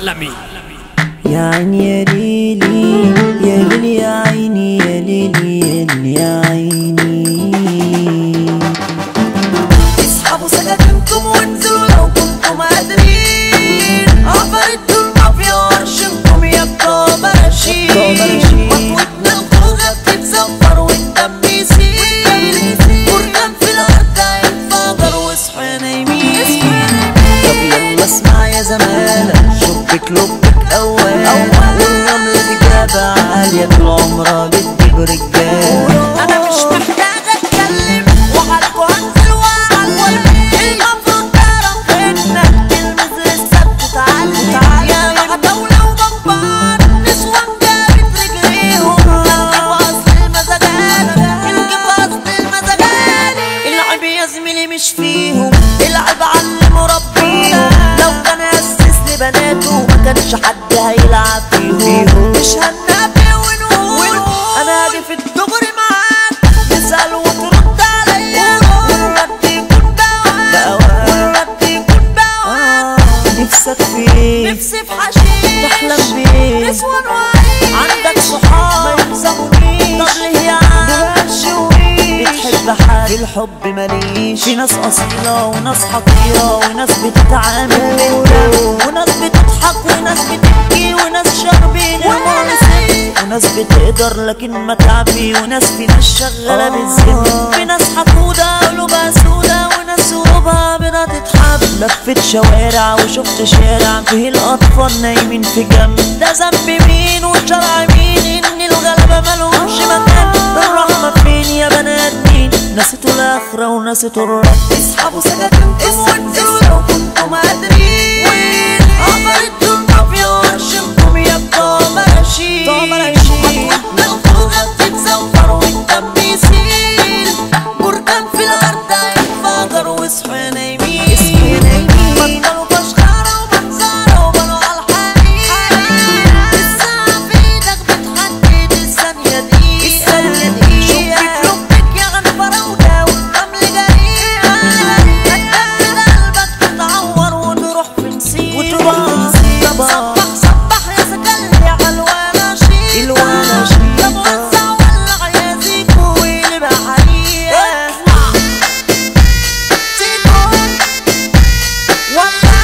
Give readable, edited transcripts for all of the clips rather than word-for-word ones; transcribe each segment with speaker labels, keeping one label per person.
Speaker 1: العالمي.
Speaker 2: يا عيني يا ليلي يا ليلي يا عيني يا ليلي يا ليلي يا عيني.
Speaker 3: اسحبوا سكاكينكم وانزلوا لو كنتم قادرين، عفرتوا المافيا وارشمكم يا بتوع براشيل. مطوتنا الخوجة بتتزفر والدم يسيل، بركان في الارض هينفجر واصحى نايمين.
Speaker 2: طب يلا اسمع يا زمالة، شبك لبك أولا والرمل إجابة عالية طول عمرها بتجيب رجالة.
Speaker 3: أنا مش محتاجة أتكلم وعليكوا هنزل وأعلم، المفروض تعرف إنك تلمس لسه بتتعلم. يا عتاولة وبنبار نسوان جابت رجليهم، الجيب أصل المزاجالي، الجيب أصل المزاجالي. العيب يا زميلي مش فيهم، العيب علموا ربنا. لو كان أسس لبناته ما كانش حد هيلعب فيهم. مش هننبه ونقول أنا هاجي في الدغري معاك، تسأل وترد عليا والرد يكون بواك، والرد يكون بواك.
Speaker 2: نفسك في ايه؟
Speaker 3: نفسي في حشيش
Speaker 2: تحلم بيه؟
Speaker 3: نسوان وعيش، عندك صحاب
Speaker 2: ما يلزمونيش.
Speaker 3: طب ليه يا عم
Speaker 2: بتحب حد في الحب ماليش. في ناس أصيلة وناس حقيرة وناس بتتعامل بالدم، وناس بتضحك وناس بتبكي وناس شاربين المرسي، وناس بتقدر لكن ما تعبي، وناس في ناس شغالة بالذم، في ناس حقودة قلوبها سودة وناس قلوبها بدها تتحب. لفت شوارع وشفت شارع فيه الأطفال نايمين في جنب، ده ذنب مين وشرع مين إن الغلبة مالهمش مكان؟ الرحمة فين يا بنات مين؟ نسيتوا الآخرة ونسيتوا الرب.
Speaker 3: اسحبوا سكاكينكم وانزلوا لو كنتم قادرين، عفرتوا المافيا وارشمكم يا بتوع براشيل. مطوتنا الخوجة بتتزفر والدم يسيل، بركان في الأرض هينفجر واصحى نايمين. بطلوا فشخرة ومنظرة وبنوا عالحقيقة، الساعة في ايدك بتحدد الثانية دي. شبك لبك يا غنفرة والرمل جريئة، هتدمر قلبك تتعور وتروح في نسيم. صبح صبح يا سكلي عالوناشيل، طب وزع ولع يا زيكو ويلبق حريقة. زيكو ولع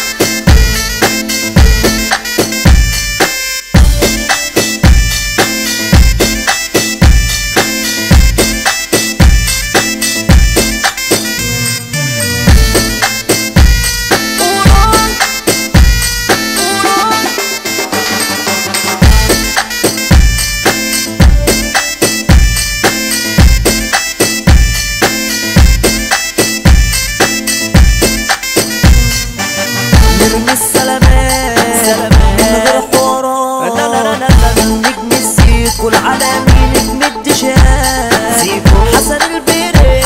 Speaker 2: نرمي السلامات من غير حوارات، نجم الزيكو العالمي نجم الدشات، حسن البيري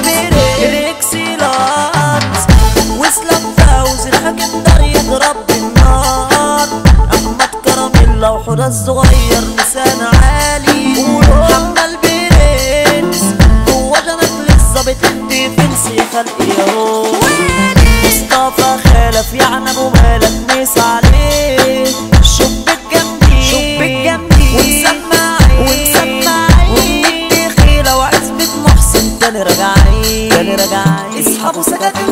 Speaker 2: ريكسيلات، واسلام فوزي الحاكم دار يضرب بالنار، احمد كراميلا وحوده الصغير لسان عالي، محمد برنس جوا جنك لسه بتدي فنسي خلقي اهو، مصطفى خلف يعني ابو مالك ميس عليه، شبك جنبي ونسمعين وندي خيله وعزبة محسن تاني راجعين. اسحبوا سكاكين